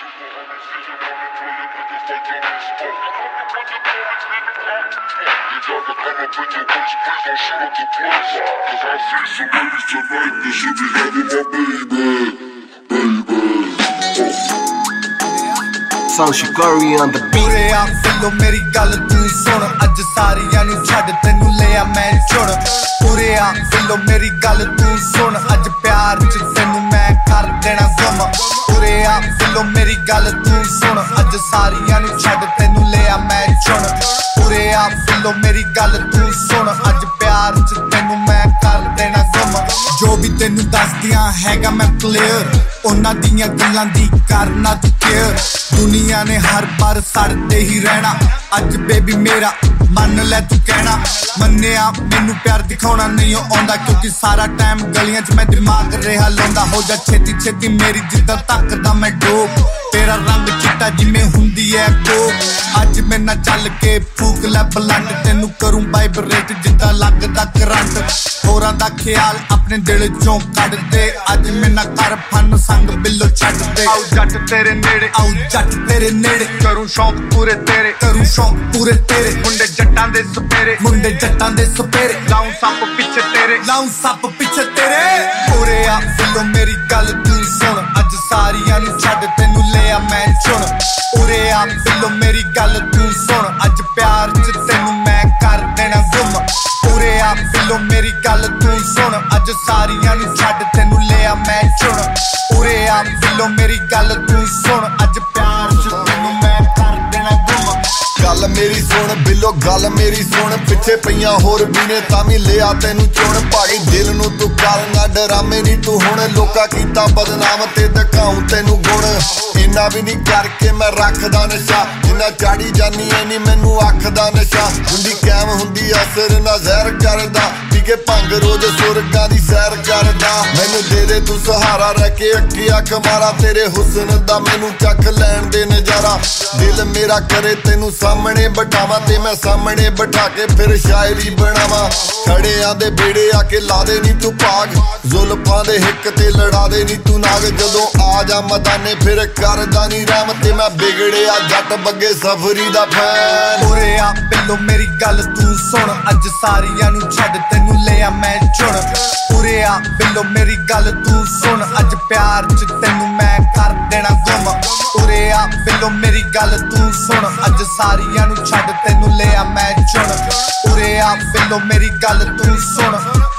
Shikari on the beat. ਪੂਰੇ ਆ ਫਿਲੋ ਮੇਰੀ ਗੱਲ ਤੂੰ ਸੁਣ ਅੱਜ ਸਾਰਿਆਂ ਨੂੰ ਛੱਡ ਤੈਨੂੰ ਲਿਆ ਮੈਂ ਚੁਣ ਪੂਰੇ ਆ ਫਿਲੋ ਮੇਰੀ ਗੱਲ ਤੂੰ ਸੁਣ ਅੱਜ ਪਿਆਰ ਚ ਤੈਨੂੰ ਮੈਂ ਕਰ ਦੇਣਾ ਗੁੰਮ ਪੂਰੇ ਆ ਫਿਲੋ ਮੇਰੀ ਗੱਲ ਤੂੰ ਸੁਣ ਅੱਜ ਸਾਰਿਆਂ ਨੂੰ ਛੱਡ ਤੈਨੂੰ ਲਿਆ ਮੈਂ ਚੁਣ ਪੂਰੇ ਆ ਫਿਲੋ ਮੇਰੀ ਗੱਲ ਤੂੰ ਸੁਣ ਅੱਜ ਪਿਆਰ ਚ ਤੈਨੂੰ ਮੈਂ ਕਰ ਦੇਣਾ ਗੁੰਮ ਜੋ ਵੀ ਤੈਨੂੰ ਦੱਸਦੀਆਂ ਹੈਗਾ ਮੈਂ ਕਲੀਅਰ ਉਹਨਾਂ ਦੀਆਂ ਗੱਲਾਂ ਦੀ ਕਰਨਾ ਤੂੰ ਕੇਅਰ ਦੁਨੀਆ ਨੇ ਹਰ ਬਾਰ ਸੜਦੇ ਹੀ ਰਹਿਣਾ ਅੱਜ ਬੇਬੀ ਮੇਰਾ ਮੰਨ ਲੈ ਤੂੰ ਕਹਿਣਾ ਮੰਨਿਆ ਮੈਨੂੰ ਪਿਆਰ ਦਿਖਾਉਣਾ ਨਹੀਂ ਆਉਂਦਾ ਕਿਉਂਕਿ ਸਾਰਾ ਟਾਈਮ ਗਲੀਆਂ 'ਚ ਮੈਂ ਦਿਮਾਗ ਰਿਹਾ ਲਾਉਂਦਾ ਹੋ ਜਾ ਛੇਤੀ ਛੇਤੀ ਮੇਰੀ ਜਿੱਦਾਂ ਤੱਕਦਾ ਮੈਂ ਡੋਪ ਤੇਰਾ ਰੰਗ ਚਿੱਟਾ ਜਿਵੇਂ ਹੁੰਦੀ ਐ ਕੋਕ ਅੱਜ ਮੈਂ ਨਾ ਚੱਲ ਕੇ ਫੂਕ ਲੈ ਬਲੰਡ ਤੈਨੂੰ ਕਰੂੰ ਵਾਈਬਰੇਟ ਜਿੱਦਾਂ ਲੱਗਦਾ ਕਰੰਟ ਹੋਰਾਂ ਦਾ ਖਿਆਲ ਆਪਣੇ ਦਿਲ ਚੋਂ ਕੱਢ ਦੇ ਅੱਜ ਮੈਂ ਨਾ ਕਰ ਫਨ ਸੰਗ ਬਿੱਲੋ ਛੱਡ ਦੇ ਆਉ ਜੱਟ ਤੇਰੇ ਨੇੜੇ ਆਉ ਜੱਟ ਤੇਰੇ ਨੇੜੇ ਕਰੂੰ ਸ਼ੌਂਕ ਪੂਰੇ ਤੇਰੇ ਕਰੂੰ ਸ਼ੌਂਕ ਪੂਰੇ ਤੇਰੇ ਮੁੰਡੇ ਜੱਟਾਂ ਦੇ ਸਪੇਰੇ ਮੁੰਡੇ ਜੱਟਾਂ ਦੇ ਸਪੇਰੇ ਲਾਉਂ ਸੱਪ ਪਿੱਛੇ ਤੇਰੇ ਲਾਉਂ ਸੱਪ ਪਿੱਛੇ ਤੇਰੇ ਪੂਰੇ ਆ ਫਿਲੋ ਮੇਰੀ ਗੱਲ ਤੂੰ ਸੁਣ ਅੱਜ ਸਾਰਿਆਂ ਨੂੰ ਛੱਡ ਤੈਨੂੰ ਲਿਆ ਮੈਂ ਚੁਣ ਪੂਰੇ ਆ ਫਿਲੋ ਮੇਰੀ ਗੱਲ ਤੂੰ ਸੁਣ ਅੱਜ ਪਿਆਰ ਚ ਤੈਨੂੰ ਮੈਂ ਕਰ ਦੇਣਾ ਗੁੰਮ ਪੂਰੇ ਆ ਫਿਲੋ ਮੇਰੀ ਗੱਲ ਤੂੰ ਸੁਣ ਅੱਜ ਸਾਰਿਆਂ ਨੂੰ ਛੱਡ ਤੈਨੂੰ ਲਿਆ ਮੈਂ ਚੁਣ ਪੂਰੇ ਆ ਫਿਲੋ ਮੇਰੀ ਗੱਲ ਤੂੰ ਸੁਣ ਅੱਜ ਪਿਆਰ ਚ ਤੈਨੂੰ ਮੈਂ ਕਰ ਦੇਣਾ ਗੁੰਮ ਗੱਲ ਮੇਰੀ ਸੁਣ ਬਿੱਲੋ ਗੱਲ ਮੇਰੀ ਸੁਣ ਪਿੱਛੇ ਪਈਆਂ ਹੋਰ ਵੀ ਨੇ ਤਾਂ ਵੀ ਲਿਆ ਤੈਨੂੰ ਚੁਣ ਭਾਈ ਦਿਲ ਨੂੰ ਤੂੰ ਕਰਨਾ ਡਰਾਮੇ ਨਹੀਂ ਤੂੰ ਹੁਣ ਲੋਕਾਂ ਕੀਤਾ ਬਦਨਾਮ ਤੇ ਦਿਖਾਉਂ ਤੈਨੂੰ ਗੁਣ ਇੰਨਾ ਵੀ ਨਹੀਂ ਕਰਕੇ ਮੈਂ ਰੱਖਦਾ ਨਸ਼ਾ ਜਿੰਨਾ ਚਾੜੀ ਜਾਨੀ ਐ ਨੀ ਮੈਨੂੰ ਅੱਖ ਦਾ ਨਸ਼ਾ ਹੁੰਦੀ ਕੈਮ ਹੁੰਦੀ ਅਸਰ ਨਾ ਜ਼ਹਿਰ ਕਰਦਾ ਪੀਕੇ ਭੰਗ ਰੋਜ਼ ਸੁਰਗਾਂ ਦੀ ਸੈਰ ਕਰਦਾ ਮੈਨੂੰ ਦੇ ਦੇ ਤੂੰ ਸਹਾਰਾ ਰਹਿ ਕੇ ਅੱਖੀ ਅੱਖ ਮਾਰਾ ਤੇਰੇ ਹੁਸਨ ਦਾ ਮੈਨੂੰ ਚੱਕ ਲੈਣ ਦੇ ਨਜ਼ਾਰਾ ਦਿਲ ਮੇਰਾ ਕਰੇ ਤੈਨੂੰ ਸਾਹਮਣੇ ਬਿਠਾਵਾਂ ਤੇ ਮੈਂ ਸਾਹਮਣੇ ਬਿਠਾ ਕੇ ਫਿਰ ਸ਼ਾਇਰੀ ਬਣਾਵਾਂ ਖੜਿਆਂ ਦੇ ਬੇੜੇ ਆ ਕੇ ਲਾ ਦੇ ਨੀ ਤੂੰ ਭਾਗ ਜ਼ੁਲਫਾਂ ਦੇ ਹਿੱਕ ਤੇ ਲੜਾ ਦੇ ਨੀ ਤੂੰ ਨਾਗ ਜਦੋਂ ਆ ਜਾ ਮਦਾਨੇ ਫਿਰ ਕਰਦਾ ਨੀ ਰਾਮ ਤੇ ਮੈਂ ਵਿਗੜਿਆ ਜੱਟ ਬੱਗੇ ਸਫਰੀ ਦਾ ਫੈਨ ਪੂਰੇ ਆ ਬਿੱਲੋ ਮੇਰੀ ਗੱਲ ਤੂੰ ਸੁਣ ਅੱਜ ਸਾਰਿਆਂ ਨੂੰ ਛੱਡ ਤੈਨੂੰ ਲਿਆ ਮੈਂ ਚੁਣ ਪੂਰੇ ਆ ਬਿੱਲੋ ਮੇਰੀ ਗੱਲ ਤੂੰ ਸੁਣ ਅੱਜ ਪਿਆਰ ਚ ਤੈਨੂੰ ਮੈਂ ਕਰ ਦੇਣਾ ਗੁੰਮ ਪੂਰੇ ਆ ਬਿੱਲੋ ਮੇਰੀ ਗੱਲ ਤੂੰ ਸੁਣ ਅੱਜ ਸਾਰਿਆਂ ਨੂੰ ਛੱਡ ਤੈਨੂੰ ਲਿਆ ਮੈਂ ਚੁਣ ਪੂਰੇ ਆ ਬਿੱਲੋ ਮੇਰੀ ਗੱਲ ਤੂੰ ਸੁਣ